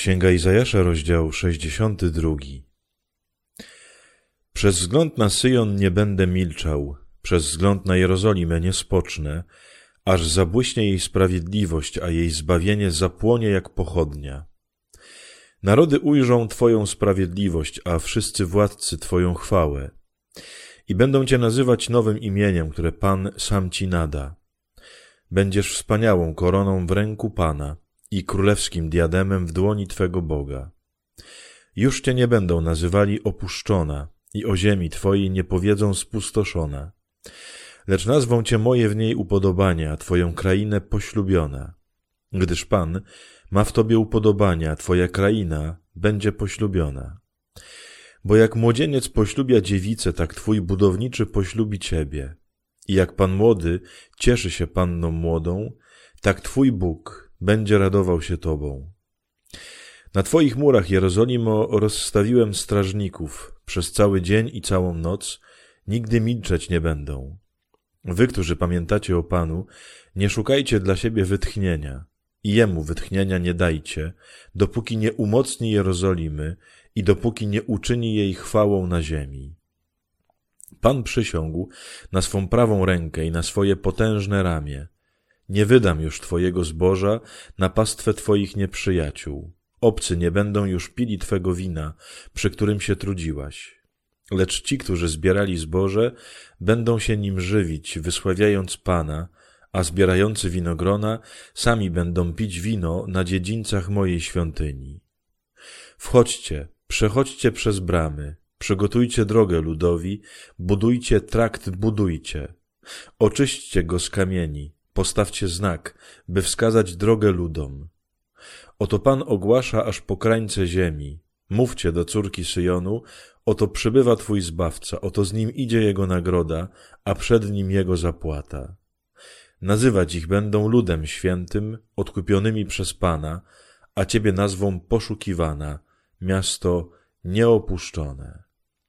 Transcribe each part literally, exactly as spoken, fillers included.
Księga Izajasza, rozdział sześćdziesiąty drugi. Przez wzgląd na Syjon nie będę milczał, przez wzgląd na Jerozolimę nie spocznę, aż zabłyśnie jej sprawiedliwość, a jej zbawienie zapłonie jak pochodnia. Narody ujrzą Twoją sprawiedliwość, a wszyscy władcy Twoją chwałę. I będą Cię nazywać nowym imieniem, które Pan sam Ci nada. Będziesz wspaniałą koroną w ręku Pana i królewskim diademem w dłoni Twego Boga. Już Cię nie będą nazywali opuszczona i o ziemi Twojej nie powiedzą spustoszona. Lecz nazwą Cię moje w niej upodobania, a Twoją krainę poślubiona. Gdyż Pan ma w Tobie upodobania, Twoja kraina będzie poślubiona. Bo jak młodzieniec poślubia dziewicę, tak Twój budowniczy poślubi Ciebie. I jak Pan młody cieszy się panną młodą, tak Twój Bóg będzie radował się Tobą. Na Twoich murach, Jerozolimo, rozstawiłem strażników. Przez cały dzień i całą noc nigdy milczeć nie będą. Wy, którzy pamiętacie o Panu, nie szukajcie dla siebie wytchnienia i Jemu wytchnienia nie dajcie, dopóki nie umocni Jerozolimy i dopóki nie uczyni jej chwałą na ziemi. Pan przysiągł na swą prawą rękę i na swoje potężne ramię. Nie wydam już Twojego zboża na pastwę Twoich nieprzyjaciół. Obcy nie będą już pili Twego wina, przy którym się trudziłaś. Lecz ci, którzy zbierali zboże, będą się nim żywić, wysławiając Pana, a zbierający winogrona sami będą pić wino na dziedzińcach mojej świątyni. Wchodźcie, przechodźcie przez bramy, przygotujcie drogę ludowi, budujcie trakt, budujcie. Oczyśćcie go z kamieni, postawcie znak, by wskazać drogę ludom. Oto Pan ogłasza aż po krańce ziemi. Mówcie do córki Syjonu, oto przybywa Twój Zbawca, oto z nim idzie Jego nagroda, a przed nim Jego zapłata. Nazywać ich będą ludem świętym, odkupionymi przez Pana, a Ciebie nazwą poszukiwana, miasto nieopuszczone.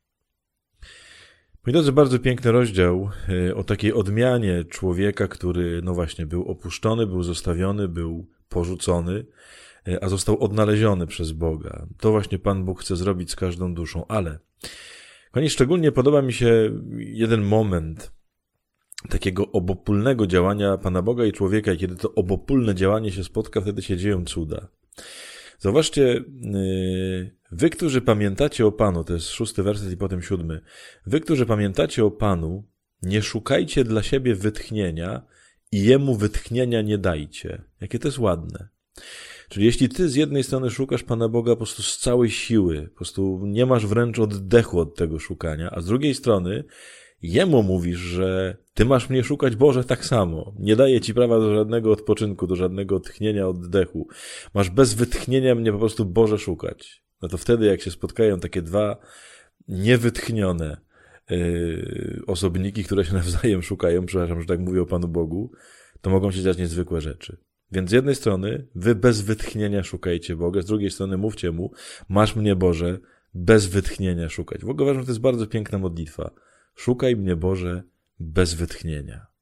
Moi drodzy, bardzo piękny rozdział o takiej odmianie człowieka, który, no właśnie, był opuszczony, był zostawiony, był porzucony, a został odnaleziony przez Boga. To właśnie Pan Bóg chce zrobić z każdą duszą, ale koniecznie szczególnie podoba mi się jeden moment takiego obopólnego działania Pana Boga i człowieka, i kiedy to obopólne działanie się spotka, wtedy się dzieją cuda. Zauważcie, wy, którzy pamiętacie o Panu, to jest szósty werset i potem siódmy, wy, którzy pamiętacie o Panu, nie szukajcie dla siebie wytchnienia i Jemu wytchnienia nie dajcie. Jakie to jest ładne. Czyli jeśli ty z jednej strony szukasz Pana Boga po prostu z całej siły, po prostu nie masz wręcz oddechu od tego szukania, a z drugiej strony Jemu mówisz, że ty masz mnie szukać, Boże, tak samo. Nie daję ci prawa do żadnego odpoczynku, do żadnego tchnienia, oddechu. Masz bez wytchnienia mnie po prostu, Boże, szukać. No to wtedy, jak się spotkają takie dwa niewytchnione yy, osobniki, które się nawzajem szukają, przepraszam, że tak mówię o Panu Bogu, to mogą się dziać niezwykłe rzeczy. Więc z jednej strony wy bez wytchnienia szukajcie Boga, z drugiej strony mówcie Mu, masz mnie, Boże, bez wytchnienia szukać. W ogóle uważam, że to jest bardzo piękna modlitwa. Szukaj mnie, Boże, bez wytchnienia.